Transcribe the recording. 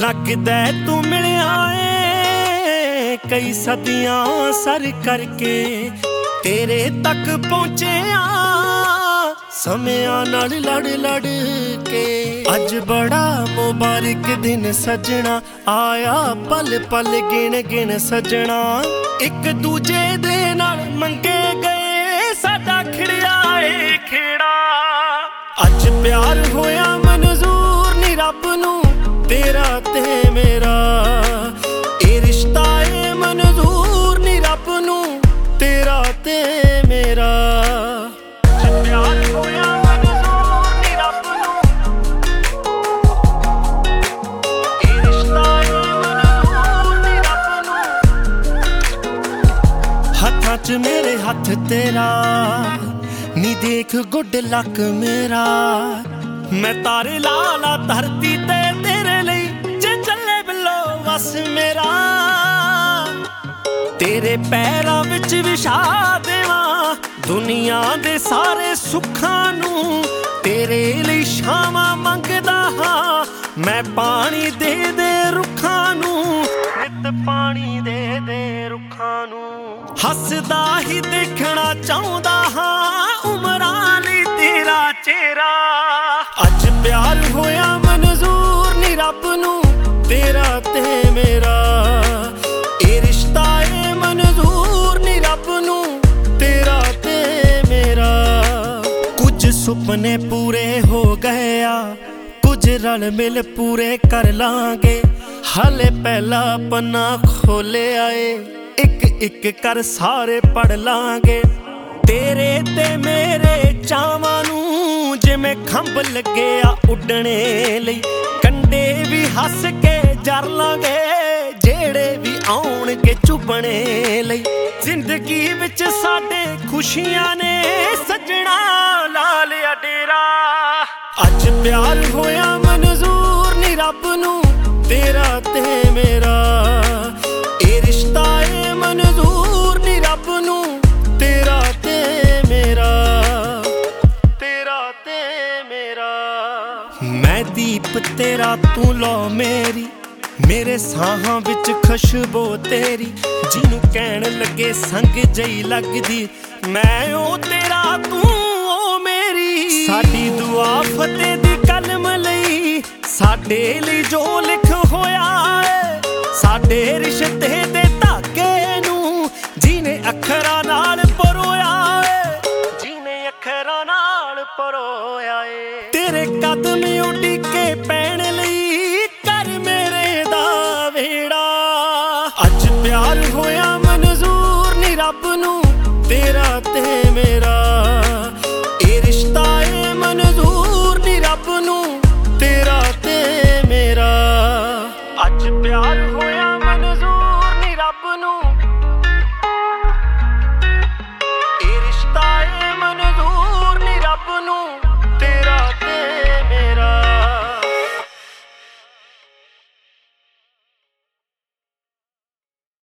लगदा तू मिलिया ए कई सदियां सर करके तेरे तक पहुंचे समयां नाल लड़ लड़ के। अज बड़ा मुबारक दिन सजना आया पल पल गिन गिन सजना एक दूजे दे नाल मंगे गए साडा खिड़िया ए खेड़ा। अज प्यार होया मंजूर नी रब नू तेरा ते मेरा ए रिश्ता ए मंजूर नी रब नू तेरा ते मेरा। प्यार होया मंजूर नी रब नू ए रिश्ता ए मंजूर नी रब नू। हत्थां च मेरे हत्थ तेरा नी देख गुड लक मेरा मैं तारे ला ला धरती ते तेरे ਲਈ जे ਚੱਲੇ ਬਿੱਲੋ ਵਸ ਮੇਰਾ। तेरे पैरां विच विछा देवां दुनिया दे सारे सुखां नू तेरे ਲਈ छावां मंगदा हां मैं पानी दे दे रुखां नू नित पानी दे दे रुखां नू। हसदा ही देखना चाहुंदा हां उमरां ਲਈ तेरा चेहरा। अज प्यार होया मंजूर नी रब नू तेरा ते मेरा ए रिश्ता ए मंजूर नी रब नू तेरा ते मेरा। कुछ सुपने पूरे हो गए कुछ रल मिल पूरे कर लांगे हाले पहला पन्ना खोले आए एक एक कर सारे पढ़ लांगे। तेरे ते मेरे चावां नू जिवें खंभ लगे उड्डणे लई कंडे भी हस के जर लांगे जेड़े भी आउणगे चुभणे लई। जिंदगी विच साडे खुशियां ने सजना ला लिया डेरा। अज प्यार होया मंजूर नी रब नू तेरा ते मेरा ए रिश्ता ए मंजूर नी रब नू तेरा ते मेरा तेरा ते मेरा। मैं दीप तेरा तू लो मेरी मेरे साहां विच खुशबू तेरी जिनू कहण लगे संग जई लगदी मैं ओ तेरा तू ओ मेरी। साडी दुआ फतेह दी कलम लई साडे लई जो लिख होया है साडे रिश्ते दे धागे नू जिने अखरां नाल परोया है जिने अखरां नाल परोया है। तेरे कदम उडिके पैण